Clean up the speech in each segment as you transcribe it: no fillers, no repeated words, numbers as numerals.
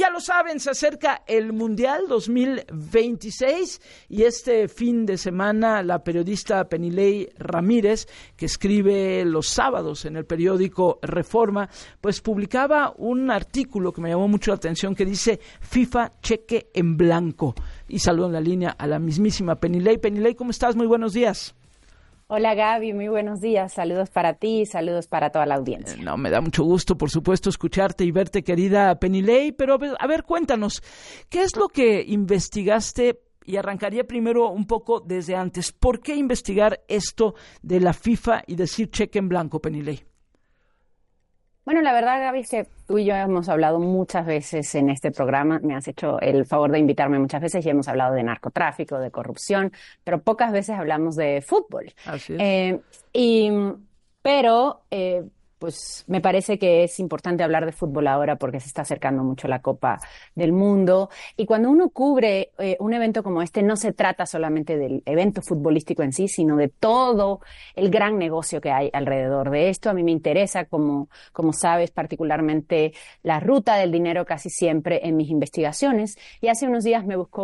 ya lo saben, se acerca el Mundial 2026 y este fin de semana la periodista Penilei Ramírez, que escribe los sábados en el periódico Reforma, pues publicaba un artículo que me llamó mucho la atención que dice FIFA cheque en blanco. Y saludo en la línea a la mismísima Penilei. Penilei, ¿cómo estás? Muy buenos días. Hola Gaby, muy buenos días. Saludos para ti y saludos para toda la audiencia. No, me da mucho gusto, por supuesto, escucharte y verte, querida Penilei, pero a ver, cuéntanos, ¿qué es lo que investigaste? Y arrancaría primero un poco desde antes. ¿Por qué investigar esto de la FIFA y decir cheque en blanco, Penilei? Bueno, la verdad, Gaby, es que tú y yo hemos hablado muchas veces en este programa. Me has hecho el favor de invitarme muchas veces y hemos hablado de narcotráfico, de corrupción, pero pocas veces hablamos de fútbol. Así es. Pues me parece que es importante hablar de fútbol ahora porque se está acercando mucho la Copa del Mundo. Y cuando uno cubre un evento como este, no se trata solamente del evento futbolístico en sí, sino de todo el gran negocio que hay alrededor de esto. A mí me interesa, como sabes, particularmente la ruta del dinero casi siempre en mis investigaciones. Y hace unos días me buscó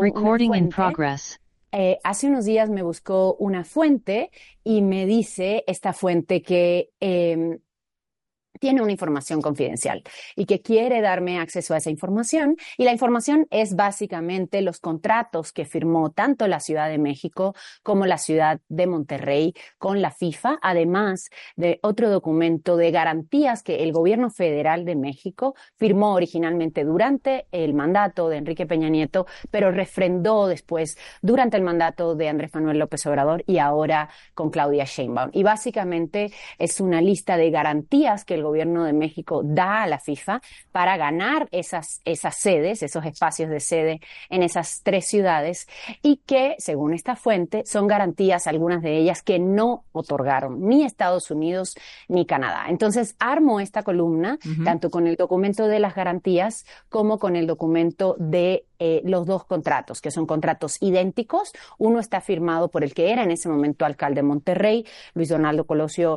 hace unos días me buscó una fuente y me dice esta fuente que tiene una información confidencial y que quiere darme acceso a esa información. Y la información es básicamente los contratos que firmó tanto la Ciudad de México como la Ciudad de Monterrey con la FIFA, además de otro documento de garantías que el gobierno federal de México firmó originalmente durante el mandato de Enrique Peña Nieto, pero refrendó después durante el mandato de Andrés Manuel López Obrador y ahora con Claudia Sheinbaum. Y básicamente es una lista de garantías que el gobierno de México da a la FIFA para ganar esas sedes, esos espacios de sede en esas 3 ciudades y que, según esta fuente, son garantías, algunas de ellas, que no otorgaron ni Estados Unidos ni Canadá. Entonces, armo esta columna, tanto con el documento de las garantías como con el documento de los 2 contratos, que son contratos idénticos. Uno está firmado por el que era en ese momento alcalde de Monterrey, Luis Donaldo Colosio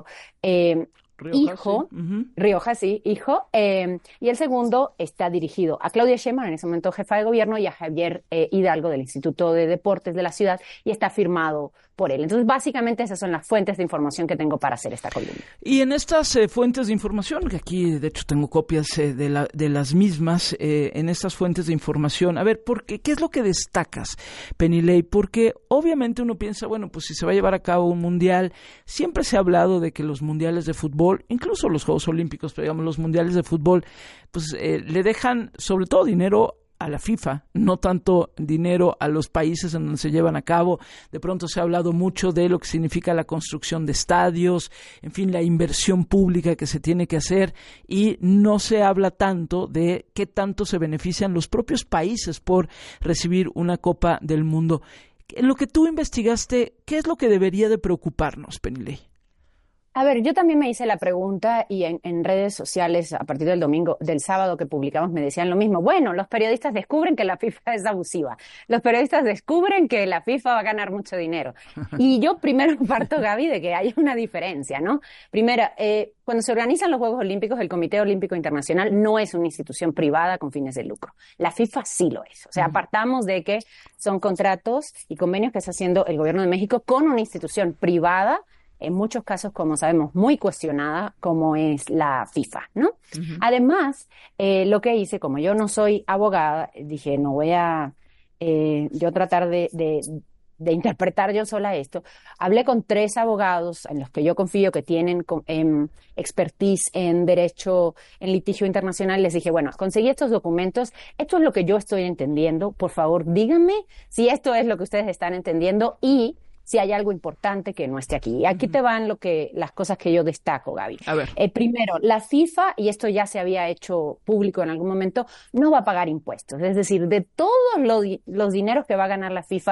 Riojas, hijo, y el segundo está dirigido a Claudia Sheinbaum, en ese momento jefa de gobierno, y a Javier Hidalgo del Instituto de Deportes de la ciudad, y está firmado por él. Entonces, básicamente esas son las fuentes de información que tengo para hacer esta columna. Y en estas fuentes de información, que aquí de hecho tengo copias de las mismas, en estas fuentes de información, a ver, ¿qué es lo que destacas, Penilei? Porque obviamente uno piensa, bueno, pues si se va a llevar a cabo un mundial, siempre se ha hablado de que los mundiales de fútbol, incluso los Juegos Olímpicos, pero digamos los mundiales de fútbol, pues le dejan sobre todo dinero a la FIFA, no tanto dinero a los países en donde se llevan a cabo. De pronto se ha hablado mucho de lo que significa la construcción de estadios, en fin, la inversión pública que se tiene que hacer, y no se habla tanto de qué tanto se benefician los propios países por recibir una Copa del Mundo. En lo que tú investigaste, ¿qué es lo que debería de preocuparnos, Penilei? A ver, yo también me hice la pregunta y en redes sociales a partir del sábado que publicamos me decían lo mismo. Bueno, los periodistas descubren que la FIFA es abusiva. Los periodistas descubren que la FIFA va a ganar mucho dinero. Y yo primero parto, Gaby, de que hay una diferencia, ¿no? Primero, cuando se organizan los Juegos Olímpicos, el Comité Olímpico Internacional no es una institución privada con fines de lucro. La FIFA sí lo es. O sea, apartamos de que son contratos y convenios que está haciendo el gobierno de México con una institución privada, en muchos casos, como sabemos, muy cuestionada, como es la FIFA, ¿no? Además, lo que hice, como yo no soy abogada, dije, no voy a yo tratar de interpretar yo sola esto. Hablé con 3 abogados en los que yo confío que tienen expertise en derecho, en litigio internacional. Les dije, bueno, conseguí estos documentos, esto es lo que yo estoy entendiendo, por favor, díganme si esto es lo que ustedes están entendiendo y si hay algo importante que no esté aquí. Y aquí te van las cosas que yo destaco, Gaby. A ver. Primero, la FIFA, y esto ya se había hecho público en algún momento, no va a pagar impuestos. Es decir, de todos los dineros que va a ganar la FIFA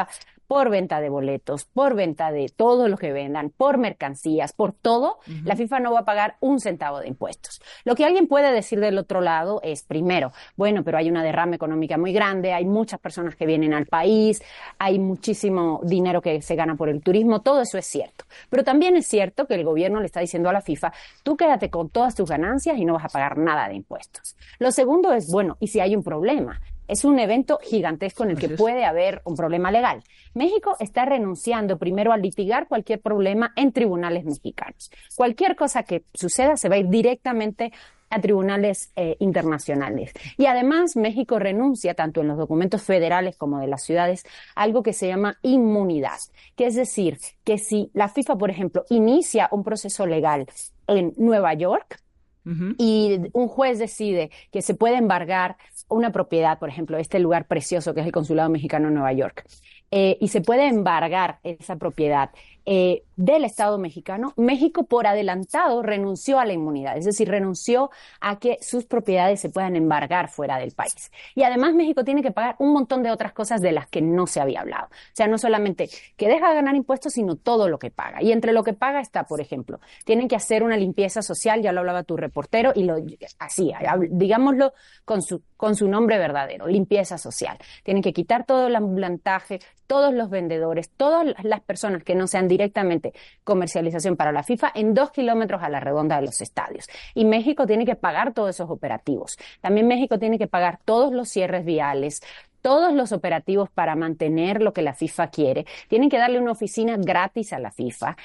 por venta de boletos, por venta de todo lo que vendan, por mercancías, por todo, la FIFA no va a pagar un centavo de impuestos. Lo que alguien puede decir del otro lado es, primero, bueno, pero hay una derrama económica muy grande, hay muchas personas que vienen al país, hay muchísimo dinero que se gana por el turismo, todo eso es cierto. Pero también es cierto que el gobierno le está diciendo a la FIFA, tú quédate con todas tus ganancias y no vas a pagar nada de impuestos. Lo segundo es, bueno, ¿y si hay un problema? Es un evento gigantesco en el que puede haber un problema legal. México está renunciando primero a litigar cualquier problema en tribunales mexicanos. Cualquier cosa que suceda se va a ir directamente a tribunales internacionales. Y además México renuncia, tanto en los documentos federales como de las ciudades, a algo que se llama inmunidad, que es decir, que si la FIFA, por ejemplo, inicia un proceso legal en Nueva York, y un juez decide que se puede embargar una propiedad, por ejemplo, este lugar precioso que es el Consulado Mexicano en Nueva York, y se puede embargar esa propiedad del Estado mexicano, México por adelantado renunció a la inmunidad, es decir, renunció a que sus propiedades se puedan embargar fuera del país. Y además México tiene que pagar un montón de otras cosas de las que no se había hablado. O sea, no solamente que deja de ganar impuestos, sino todo lo que paga. Y entre lo que paga está, por ejemplo, tienen que hacer una limpieza social, ya lo hablaba tu reportero, y así, digámoslo con su nombre verdadero, limpieza social. Tienen que quitar todo el ambulantaje, todos los vendedores, todas las personas que no sean directamente comercialización para la FIFA en 2 kilómetros a la redonda de los estadios. Y México tiene que pagar todos esos operativos. También México tiene que pagar todos los cierres viales, todos los operativos para mantener lo que la FIFA quiere. Tienen que darle una oficina gratis a la FIFA.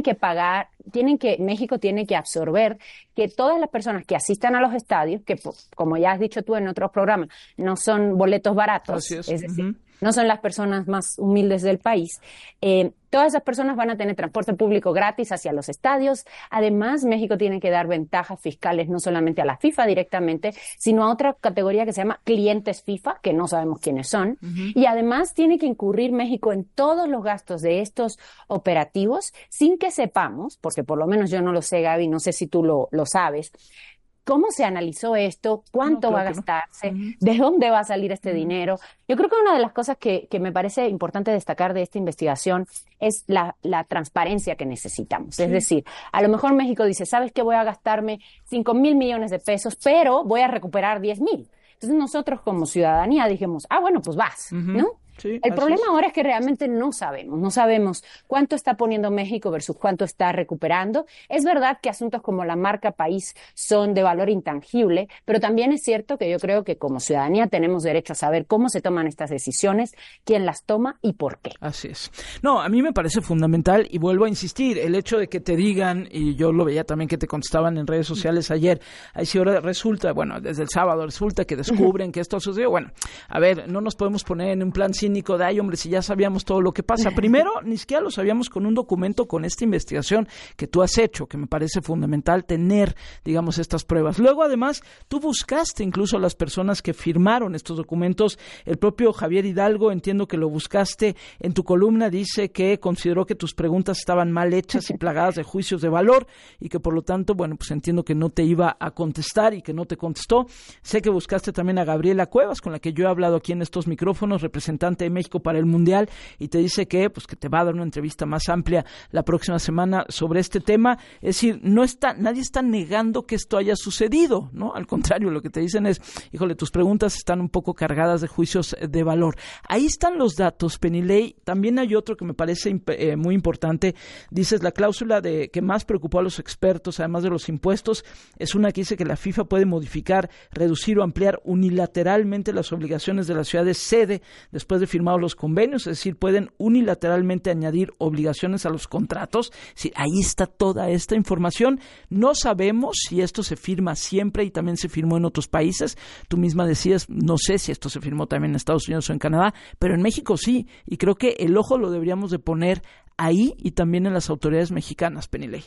México tiene que absorber que todas las personas que asistan a los estadios, que como ya has dicho tú en otros programas, no son boletos baratos, es decir, no son las personas más humildes del país. Todas esas personas van a tener transporte público gratis hacia los estadios. Además, México tiene que dar ventajas fiscales no solamente a la FIFA directamente, sino a otra categoría que se llama clientes FIFA, que no sabemos quiénes son. Y además tiene que incurrir México en todos los gastos de estos operativos sin que sepamos, porque por lo menos yo no lo sé, Gaby, no sé si tú lo sabes, ¿cómo se analizó esto? ¿Cuánto va a gastarse? ¿De dónde va a salir este dinero? Yo creo que una de las cosas que me parece importante destacar de esta investigación es la transparencia que necesitamos. Sí. Es decir, a lo mejor México dice, ¿sabes qué? Voy a gastarme 5,000 millones de pesos, pero voy a recuperar 10,000. Entonces nosotros como ciudadanía dijimos, bueno, pues vas, ¿no? Sí, el problema ahora es que realmente no sabemos cuánto está poniendo México versus cuánto está recuperando. Es verdad que asuntos como la marca país son de valor intangible, pero también es cierto que yo creo que como ciudadanía tenemos derecho a saber cómo se toman estas decisiones, quién las toma y por qué. Así es. No, a mí me parece fundamental y vuelvo a insistir, el hecho de que te digan, y yo lo veía también que te contestaban en redes sociales ayer, ahí sí ahora resulta, bueno, desde el sábado resulta que descubren que esto sucedió. Bueno, a ver, no nos podemos poner en un plan cínico de, ay, hombre, si ya sabíamos todo lo que pasa. Primero, ni siquiera lo sabíamos con un documento, con esta investigación que tú has hecho, que me parece fundamental tener, digamos, estas pruebas. Luego, además, tú buscaste incluso a las personas que firmaron estos documentos. El propio Javier Hidalgo, entiendo que lo buscaste en tu columna, dice que consideró que tus preguntas estaban mal hechas y plagadas de juicios de valor y que, por lo tanto, bueno, pues entiendo que no te iba a contestar y que no te contestó. Sé que buscaste también a Gabriela Cuevas, con la que yo he hablado aquí en estos micrófonos, representante de México para el Mundial, y te dice que te va a dar una entrevista más amplia la próxima semana sobre este tema. Es decir, nadie está negando que esto haya sucedido, ¿no? Al contrario, lo que te dicen es, híjole, tus preguntas están un poco cargadas de juicios de valor. Ahí están los datos, Penilei. También hay otro que me parece muy importante. Dices, la cláusula que más preocupó a los expertos, además de los impuestos, es una que dice que la FIFA puede modificar, reducir o ampliar unilateralmente las obligaciones de las ciudades sede después de firmados los convenios, es decir, pueden unilateralmente añadir obligaciones a los contratos. Sí, ahí está toda esta información. No sabemos si esto se firma siempre y también se firmó en otros países. Tú misma decías, no sé si esto se firmó también en Estados Unidos o en Canadá, pero en México sí, y creo que el ojo lo deberíamos de poner ahí y también en las autoridades mexicanas, Penilei.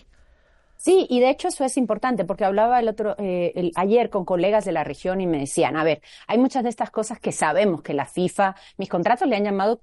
Sí, y de hecho eso es importante porque hablaba ayer con colegas de la región y me decían, a ver, hay muchas de estas cosas que sabemos que la FIFA, mis contratos le han llamado,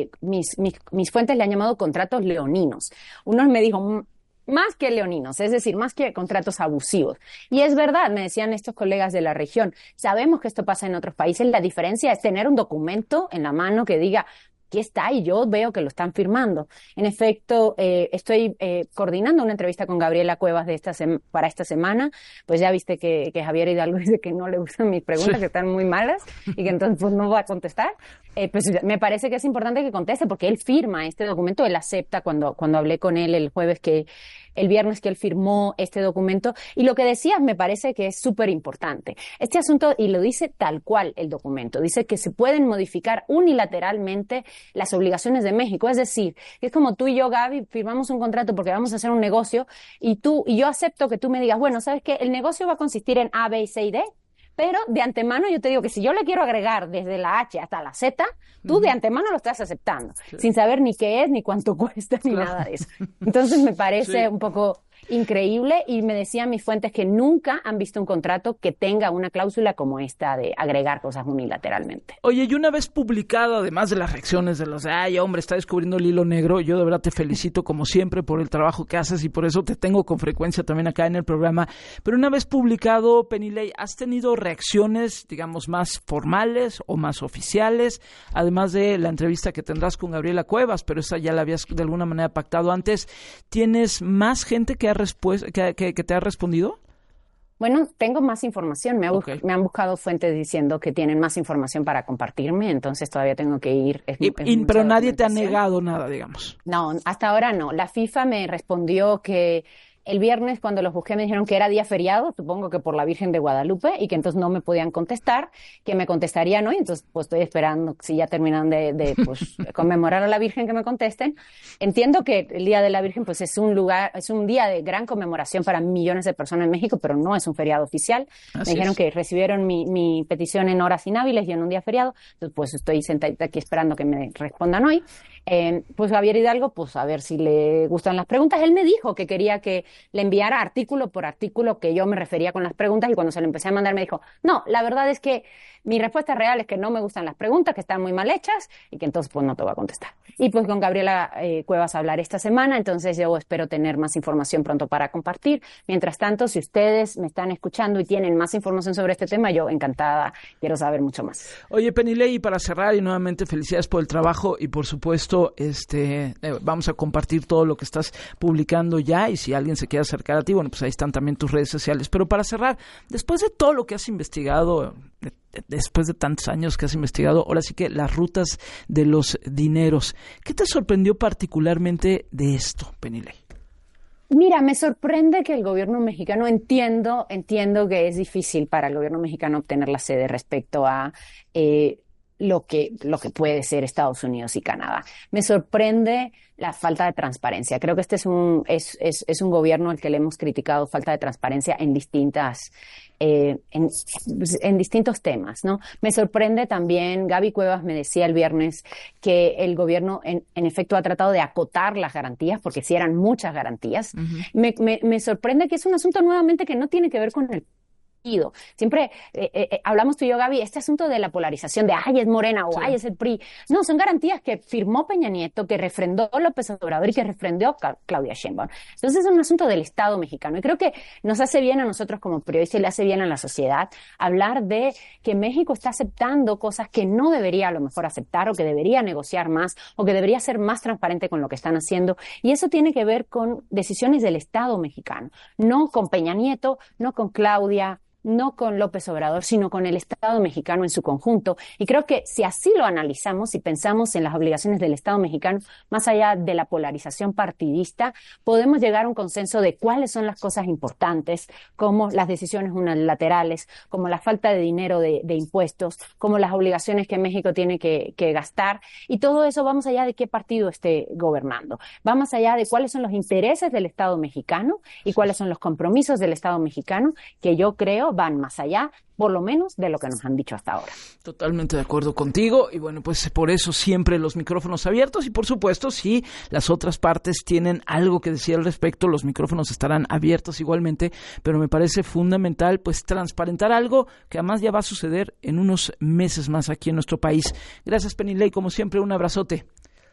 mis fuentes le han llamado contratos leoninos. Uno me dijo, más que leoninos, es decir, más que contratos abusivos. Y es verdad, me decían estos colegas de la región, sabemos que esto pasa en otros países, la diferencia es tener un documento en la mano que diga, aquí está y yo veo que lo están firmando. En efecto, estoy coordinando una entrevista con Gabriela Cuevas para esta semana. Pues ya viste que Javier Hidalgo dice que no le gustan mis preguntas, que están muy malas y que entonces pues no va a contestar. Pues me parece que es importante que conteste porque él firma este documento, él acepta cuando hablé con él el viernes que él firmó este documento, y lo que decías me parece que es súper importante. Este asunto, y lo dice tal cual el documento, dice que se pueden modificar unilateralmente las obligaciones de México, es decir, que es como tú y yo, Gaby, firmamos un contrato porque vamos a hacer un negocio, y yo acepto que tú me digas, bueno, ¿sabes qué? El negocio va a consistir en A, B, C y D, pero de antemano yo te digo que si yo le quiero agregar desde la H hasta la Z, tú de antemano lo estás aceptando, sin saber ni qué es, ni cuánto cuesta, ni nada de eso. Entonces me parece un poco increíble, y me decían mis fuentes que nunca han visto un contrato que tenga una cláusula como esta de agregar cosas unilateralmente. Oye, y una vez publicado, además de las reacciones de los ay, hombre, está descubriendo el hilo negro, yo de verdad te felicito como siempre por el trabajo que haces y por eso te tengo con frecuencia también acá en el programa, pero una vez publicado, Penilei, ¿has tenido reacciones, digamos, más formales o más oficiales, además de la entrevista que tendrás con Gabriela Cuevas, pero esa ya la habías de alguna manera pactado antes? ¿Tienes más gente que te ha respondido? Bueno, tengo más información. Me han buscado fuentes diciendo que tienen más información para compartirme, entonces todavía tengo que ir. Pero nadie te ha negado nada, digamos. No, hasta ahora no. La FIFA me respondió que el viernes, cuando los busqué, me dijeron que era día feriado, supongo que por la Virgen de Guadalupe, y que entonces no me podían contestar, que me contestarían hoy. Entonces pues estoy esperando, si ya terminan de conmemorar a la Virgen, que me contesten. Entiendo que el Día de la Virgen pues es un día de gran conmemoración para millones de personas en México, pero no es un feriado oficial. Me dijeron que recibieron mi petición en horas inhábiles y en un día feriado, entonces pues estoy sentada aquí esperando que me respondan hoy. Pues Javier Hidalgo, pues a ver si le gustan las preguntas. Él me dijo que quería que le enviara artículo por artículo que yo me refería con las preguntas, y cuando se lo empecé a mandar me dijo, no, la verdad es que mi respuesta real es que no me gustan las preguntas, que están muy mal hechas y que entonces pues no te voy a contestar. Y pues con Gabriela Cuevas hablaré esta semana, entonces yo espero tener más información pronto para compartir. Mientras tanto, si ustedes me están escuchando y tienen más información sobre este tema, yo encantada quiero saber mucho más. Oye, Penilei, para cerrar, y nuevamente felicidades por el trabajo, y por supuesto vamos a compartir todo lo que estás publicando ya, y si alguien se quiere acercar a ti, bueno, pues ahí están también tus redes sociales. Pero para cerrar, después de todo lo que has investigado, después de tantos años que has investigado, ahora sí que las rutas de los dineros, ¿qué te sorprendió particularmente de esto, Penilei? Mira, me sorprende que el gobierno mexicano, entiendo que es difícil para el gobierno mexicano obtener la sede respecto a lo que puede ser Estados Unidos y Canadá. Me sorprende la falta de transparencia. Creo que este es un gobierno al que le hemos criticado falta de transparencia en distintos temas, ¿no? Me sorprende también, Gaby Cuevas me decía el viernes que el gobierno en efecto ha tratado de acotar las garantías, porque sí eran muchas garantías. Uh-huh. Me sorprende que es un asunto nuevamente que no tiene que ver con el partido. Siempre hablamos tú y yo, Gaby, este asunto de la polarización de ay, es Morena o ay, es el PRI. No, son garantías que firmó Peña Nieto, que refrendó López Obrador y que refrendó Claudia Sheinbaum. Entonces es un asunto del Estado mexicano, y creo que nos hace bien a nosotros como periodistas y le hace bien a la sociedad hablar de que México está aceptando cosas que no debería a lo mejor aceptar, o que debería negociar más, o que debería ser más transparente con lo que están haciendo, y eso tiene que ver con decisiones del Estado mexicano, no con Peña Nieto, no con Claudia, no con López Obrador, sino con el Estado mexicano en su conjunto. Y creo que si así lo analizamos y pensamos en las obligaciones del Estado mexicano, más allá de la polarización partidista, podemos llegar a un consenso de cuáles son las cosas importantes, como las decisiones unilaterales, como la falta de dinero de impuestos, como las obligaciones que México tiene que gastar. Y todo eso va más allá de qué partido esté gobernando. Va más allá de cuáles son los intereses del Estado mexicano y cuáles son los compromisos del Estado mexicano, que yo creo van más allá, por lo menos, de lo que nos han dicho hasta ahora. Totalmente de acuerdo contigo, y bueno, pues por eso siempre los micrófonos abiertos, y por supuesto, si las otras partes tienen algo que decir al respecto, los micrófonos estarán abiertos igualmente, pero me parece fundamental pues transparentar algo que además ya va a suceder en unos meses más aquí en nuestro país. Gracias, Penilei, como siempre, un abrazote.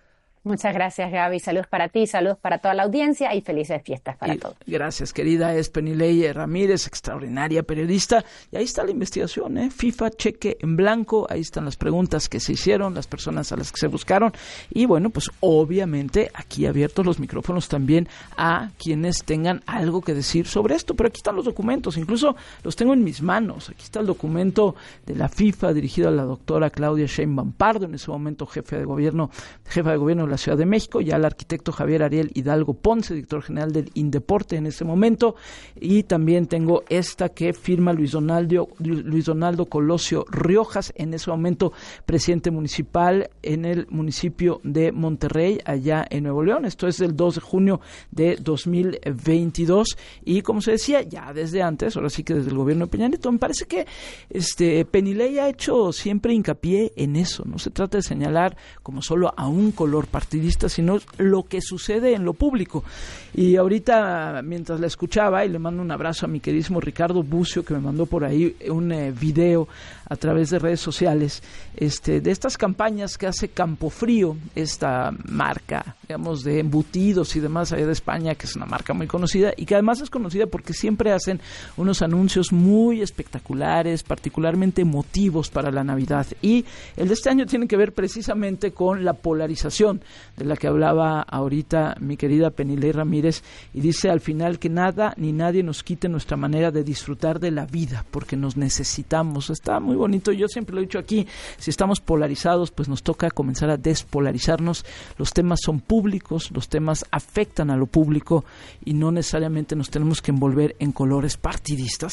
Muchas gracias, Gaby. Saludos para ti, saludos para toda la audiencia y felices fiestas para todos. Gracias, querida. Es Penilei Ramírez, extraordinaria periodista. Y ahí está la investigación, FIFA, cheque en blanco. Ahí están las preguntas que se hicieron, las personas a las que se buscaron. Y bueno, pues obviamente aquí abiertos los micrófonos también a quienes tengan algo que decir sobre esto. Pero aquí están los documentos, incluso los tengo en mis manos. Aquí está el documento de la FIFA dirigido a la doctora Claudia Sheinbaum Pardo, en ese momento jefa de gobierno de la Ciudad de México, ya al arquitecto Javier Ariel Hidalgo Ponce, director general del Indeporte en ese momento, y también tengo esta que firma Luis Donaldo Colosio Riojas, en ese momento presidente municipal en el municipio de Monterrey, allá en Nuevo León. Esto es del 2 de junio de 2022, y como se decía, ya desde antes, ahora sí que desde el gobierno de Peña Nieto, me parece que Penilei ha hecho siempre hincapié en eso. No se trata de señalar como solo a un color partidista, sino lo que sucede en lo público. Y ahorita, mientras la escuchaba, y le mando un abrazo a mi queridísimo Ricardo Bucio, que me mandó por ahí un video a través de redes sociales, de estas campañas que hace Campofrío, esta marca, digamos, de embutidos y demás allá de España, que es una marca muy conocida, y que además es conocida porque siempre hacen unos anuncios muy espectaculares, particularmente emotivos para la Navidad. Y el de este año tiene que ver precisamente con la polarización de la que hablaba ahorita mi querida Penilei Ramírez, y dice al final que nada ni nadie nos quite nuestra manera de disfrutar de la vida, porque nos necesitamos. Está muy bonito. Yo siempre lo he dicho aquí, si estamos polarizados, pues nos toca comenzar a despolarizarnos. Los temas son públicos, los temas afectan a lo público, y no necesariamente nos tenemos que envolver en colores partidistas.